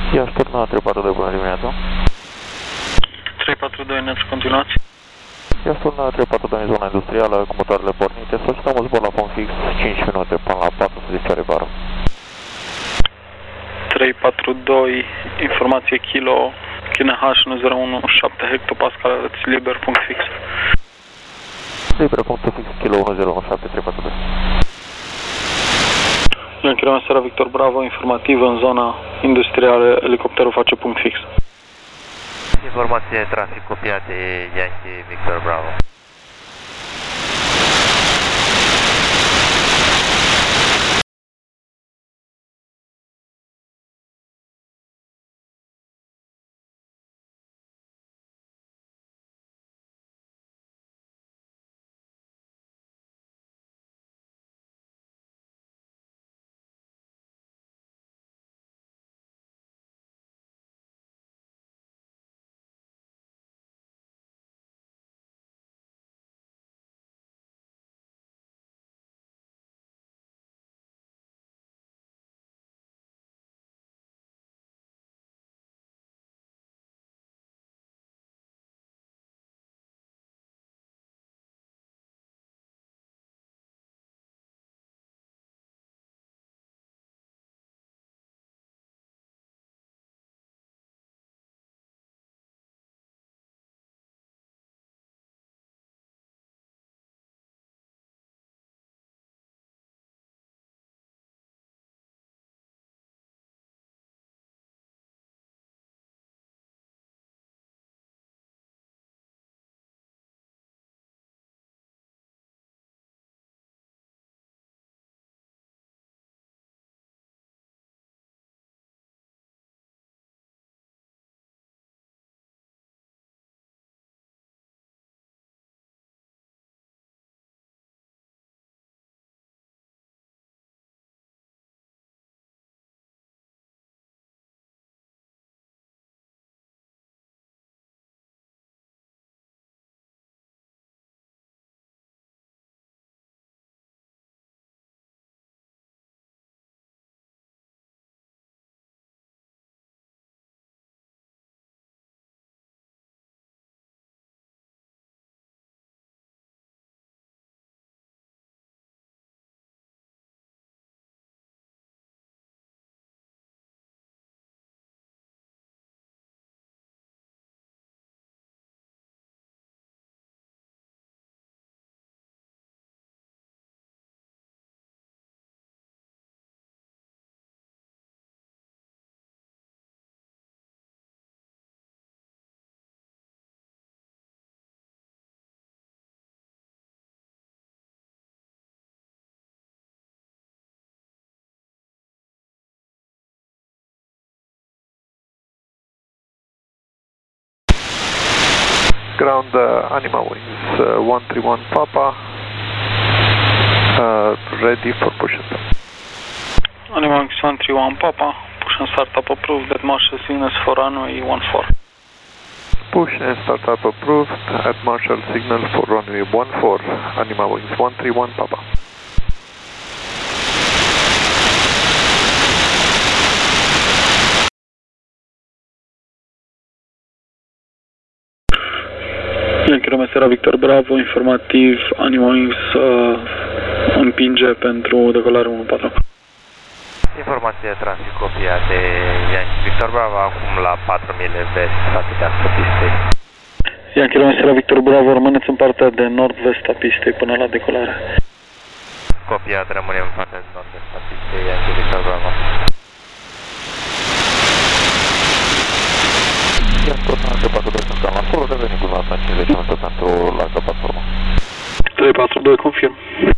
Iași Turna 342, bună dimineața. 342, ne-ați continuați? Iași Turna 342 în zona industrială, cu motoarele pornite. Solicităm un zbor la fond fix 5 minute până la 4 să dispare vară. 342, informație kilo, KNH 1017 hectopascal, aveți liber, punct fix. Liber, punctul fix, kilo 1017 342. Ian Chiromen Sera Victor Bravo, informativ în zona industrială, elicopterul face punct fix. Informație trafic copiat de Yankee Victor Bravo. Ground Anima Wings 131 Papa, ready for push and start. Anima Wings 131 Papa, push and start up approved, that marshal signals for runway 14. Push and start up approved at Marshall signal for runway 14, Anima Wings 131 Papa. Ian Chiromen Sera Victor Bravo, informativ, Anima Wings împinge pentru decolare 14. Informație trafic copiat de Yankee Victor Bravo, acum la 4000 vest, față de asta pistei. Ian Chiromen Sera Victor Bravo, rămâneți în partea de nord-vest a pistei până la decolare. Copiat, rămânem în partea de nord-vest a pistei, Yankee Victor Bravo. Iași Turna 342 sunt cam acolo, revenim cu la 50 minute pentru largă platformă. 342, confirm.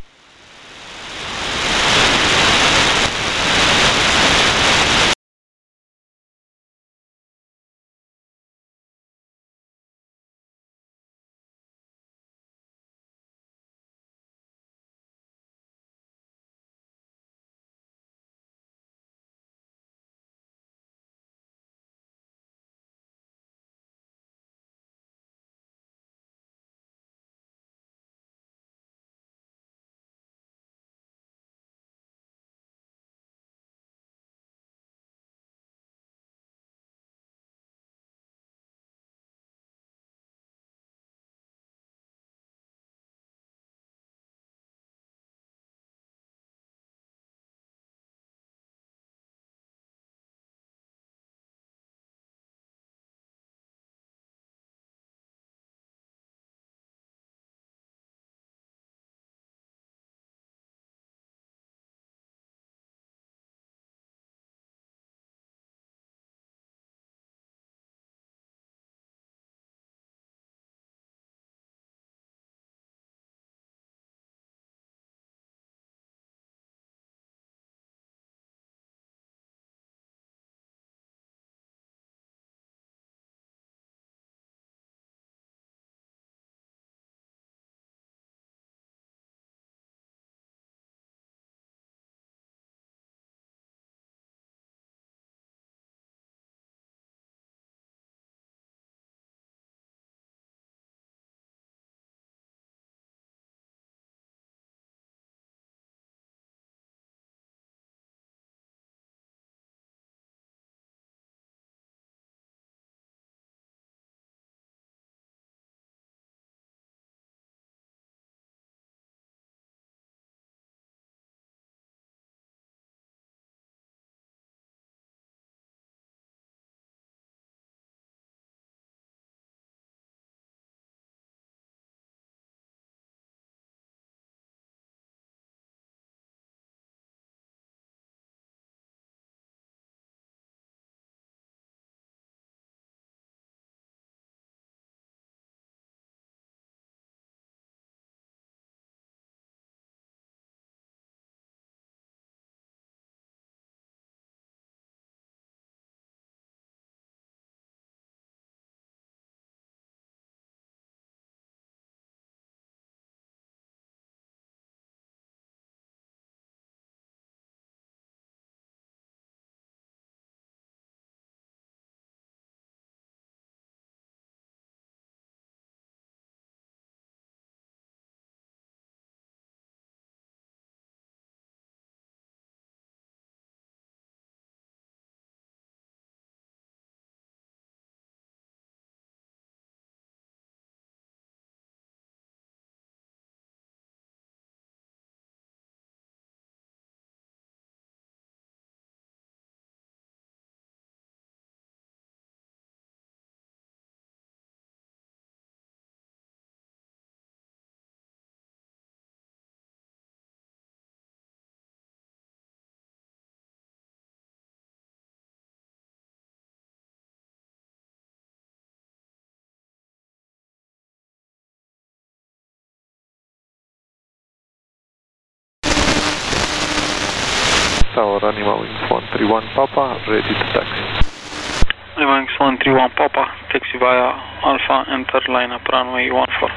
Tower Anima Wings 131 Papa, ready to taxi. Anima Wings 131 Papa, taxi via Alpha, enter line up runway 14.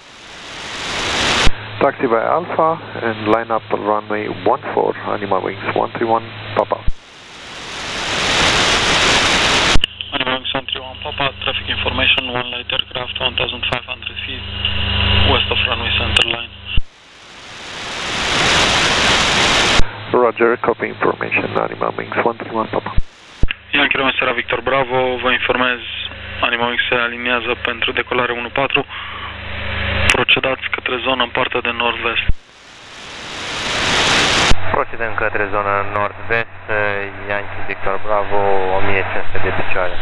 Taxi via Alpha and line up runway 14, Anima Wings 131 Papa. Anima Wings 131 Papa, traffic information, one light aircraft, 1,500 feet, west of runway center line. Roger, copy information, Anima Wings 131 Papa. Yankee Romeo Sierra Victor Bravo, vă informez, Anima Wings se aliniază pentru decolare 14. Procedați către zona în partea de nord-vest. Procedăm către zona nord-vest, Yankee Victor Bravo, 1500 de picioare.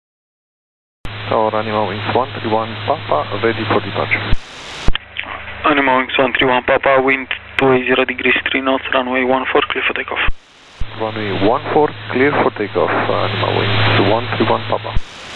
Tower Anima Wings 131 Papa, ready for departure. Anima Wings 131 Papa, wind 280 degrees 3 knots, runway 14, clear for takeoff. Runway 14, clear for takeoff. Anima Wings 131 Papa.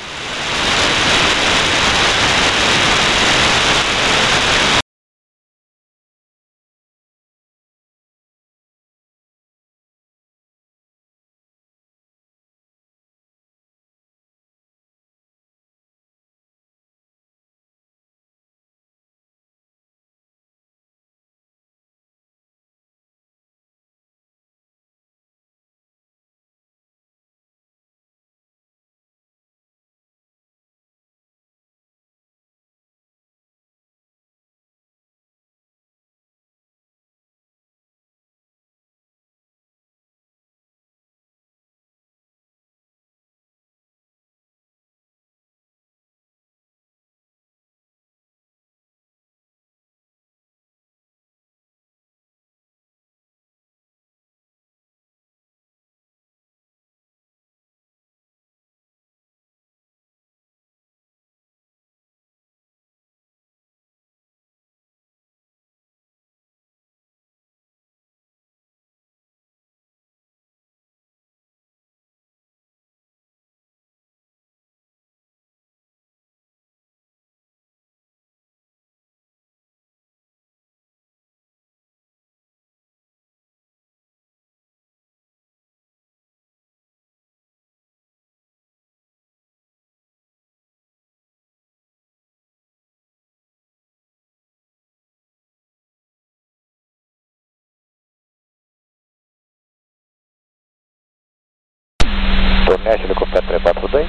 Turnează helicopter 342.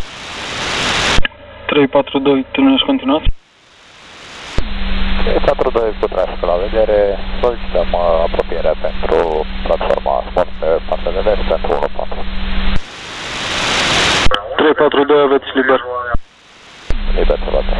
342, turnești continuați. 342 cu trafic la vedere, solicităm apropierea pentru platforma Sport pe partea de vest pentru 14. 342, aveți liber. Liber să văd.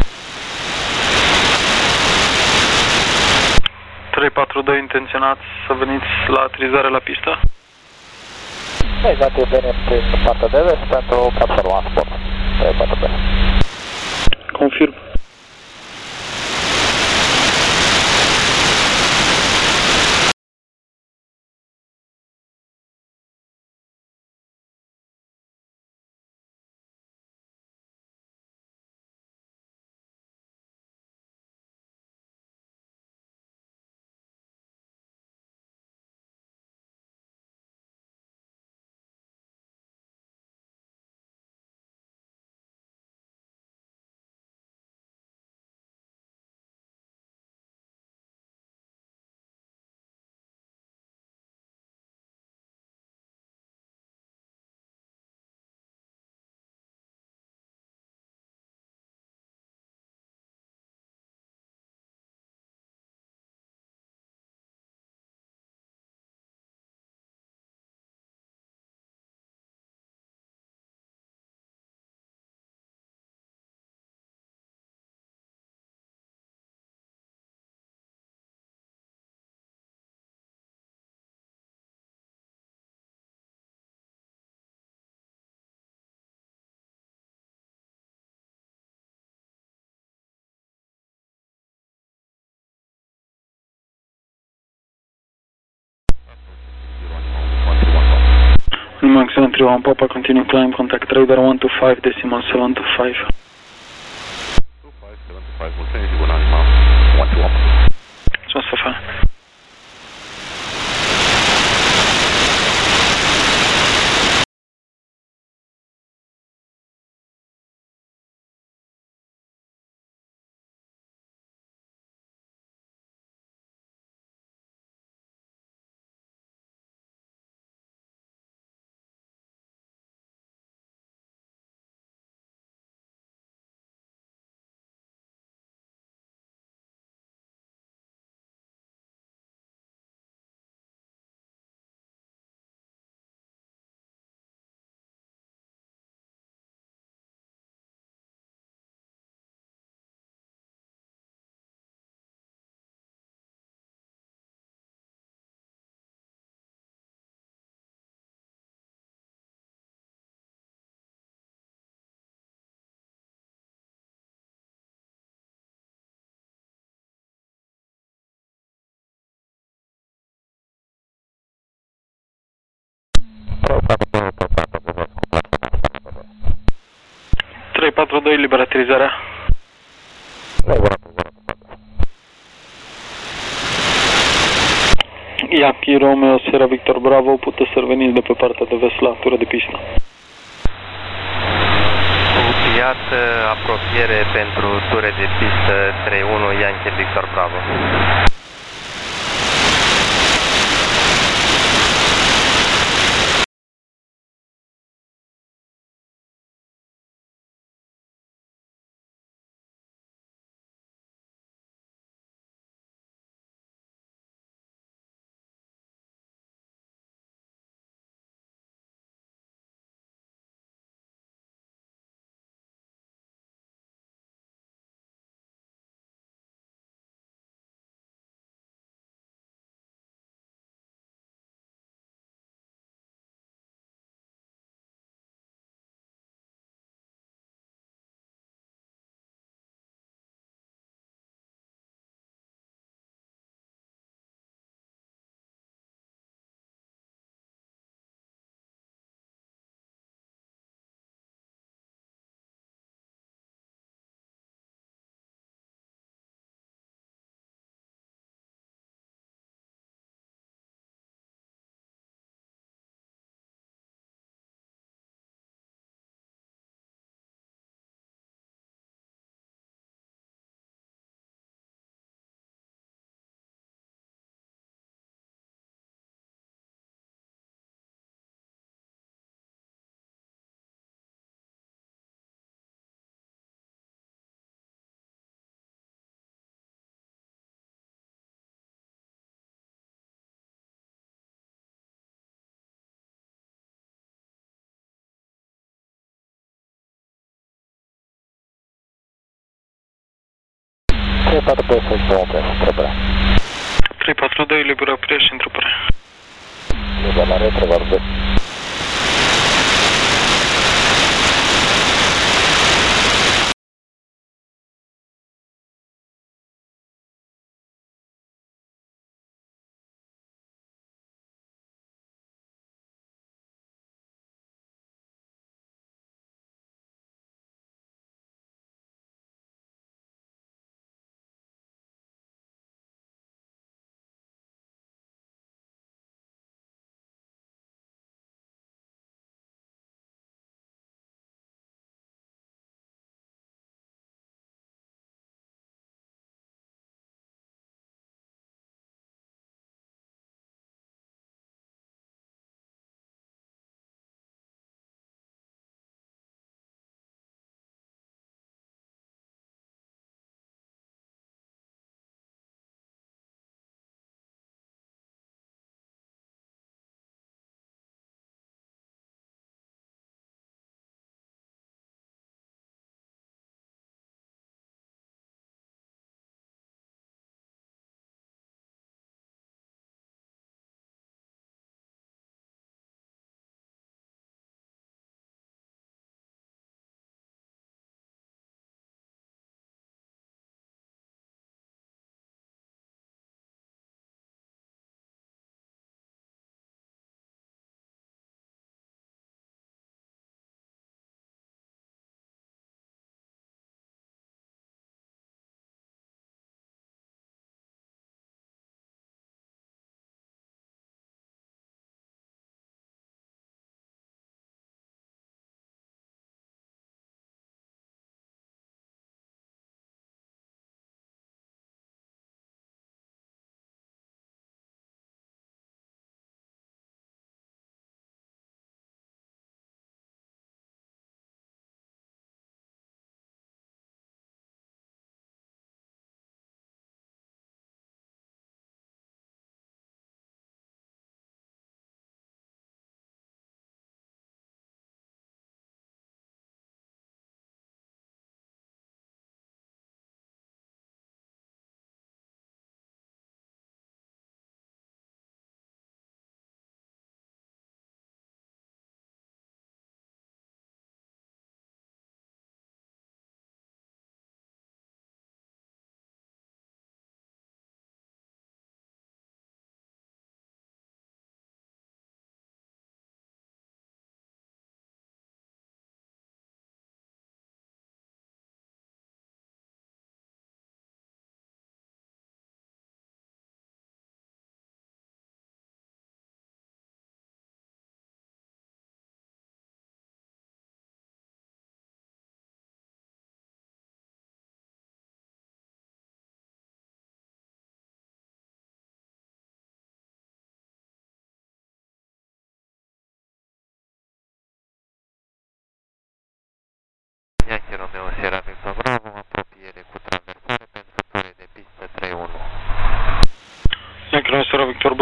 342, intenționați să veniți la aterizare la pistă? Negativ, venim prin partea de vest pentru platforma Sport 342. Confirm. Anima Wings 131 Papa, continue climb, contact radar 125.725. 25, mulțumim, sigur, Anima 131. Mustafa. 342, liberatorizarea. Yankee Romeo Sierra Victor Bravo, puteți să veniți de pe partea de vest la tură de pistă. Copiat, apropiere pentru ture de pistă 31 Yankee Victor Bravo. Trei patru doi, liberă oprire și întrupare. Liberare, 342.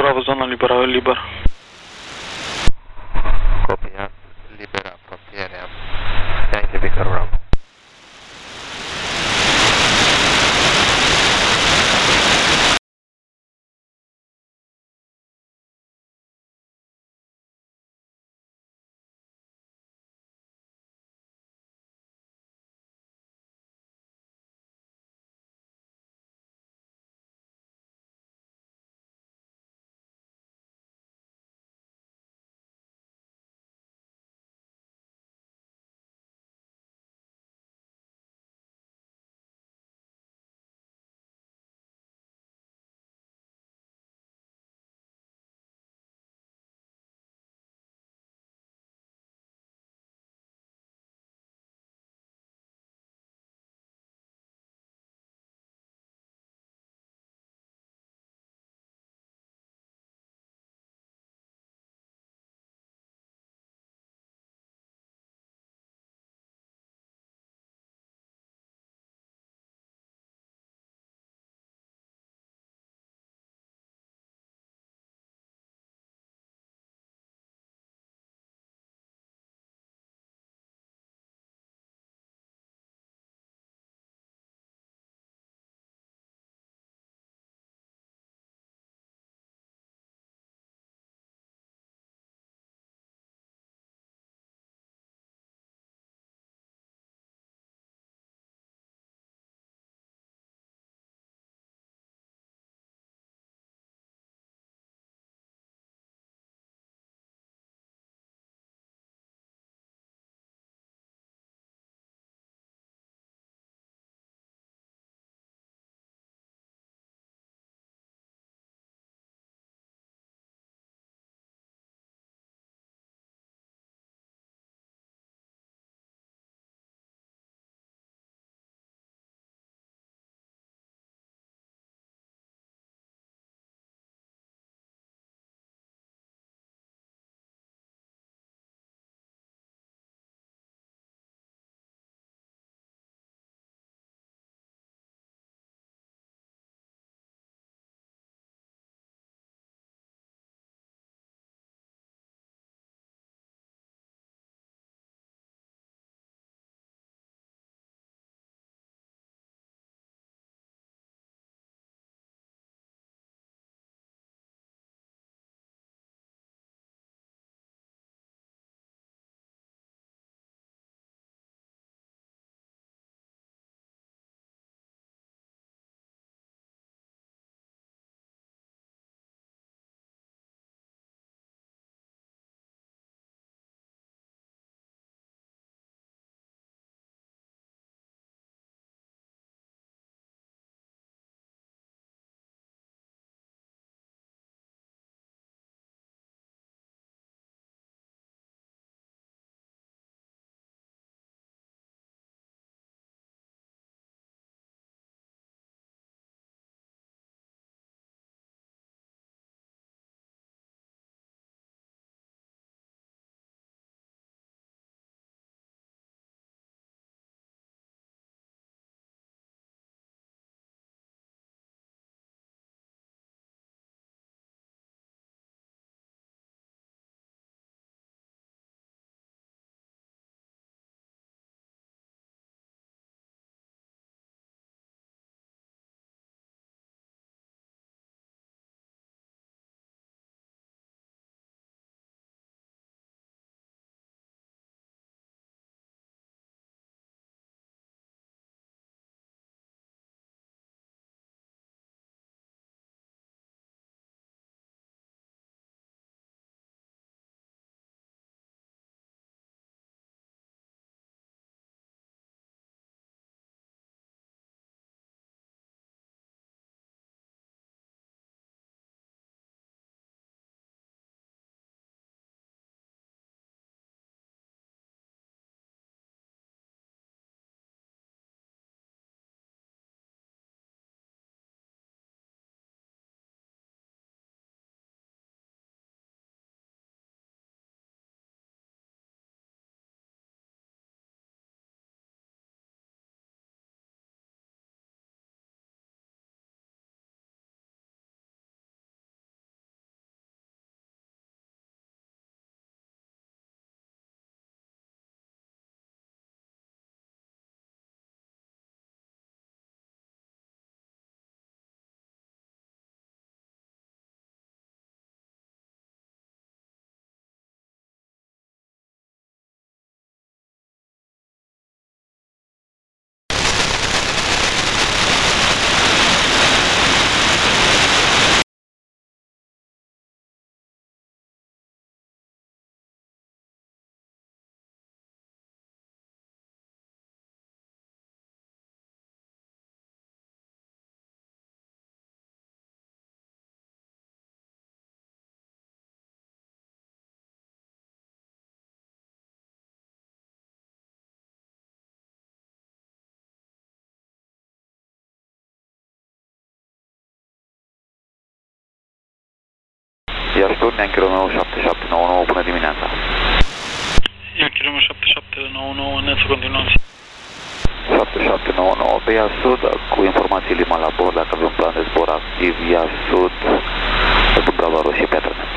Bravo, zona liberă. Copiat, liberă apropierea. Înainte Victor Bravo. Iași Turn, Yankee Romeo 7799, bună dimineața. Yankee Romeo 7799, neață, continuați. 7799 pe Iași Sud, cu informații Lima la bord, dacă avem plan de zbor activ, Iași Sud, Dubrava Roșie, Piatra Neamț.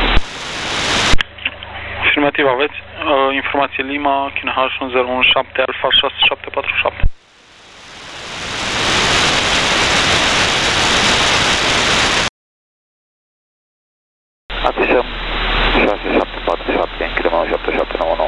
Afirmativ, aveți informație Lima, China H1017, Alfa 6747. Afișăm 6747, Yankee Romeo 7799.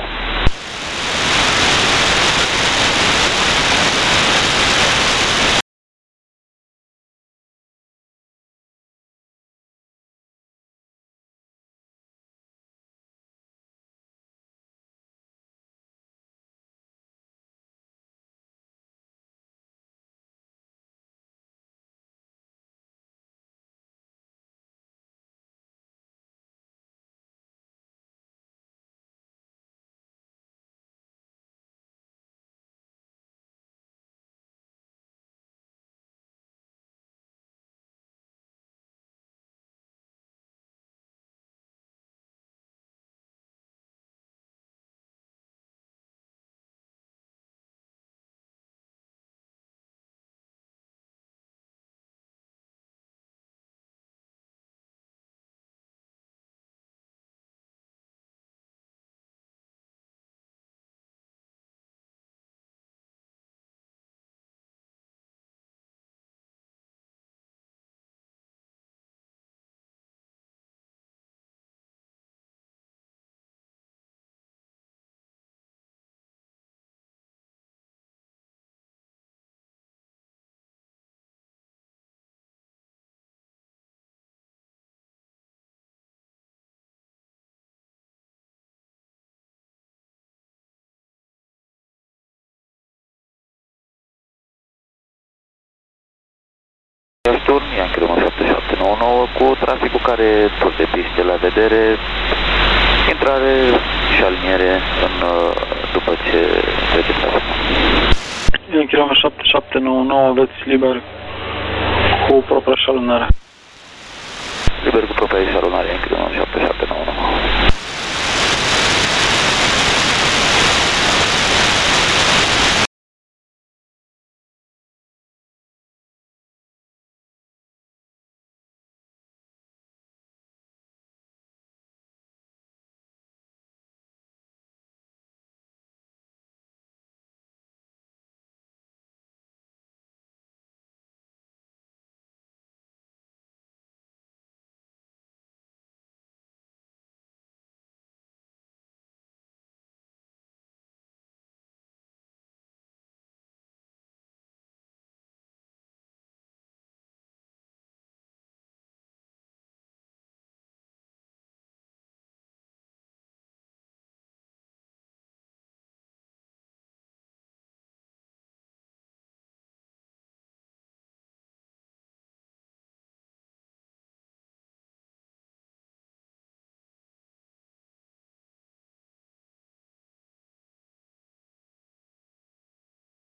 Iași Turn, Yankee Romeo 7799, cu traficul care tot de piste la vedere, intrare și aliniere după ce treceți traficul. Yankee Romeo 7799, aveți liber cu propria șalunare. Liber cu propria șalunare, Yankee Romeo 7799.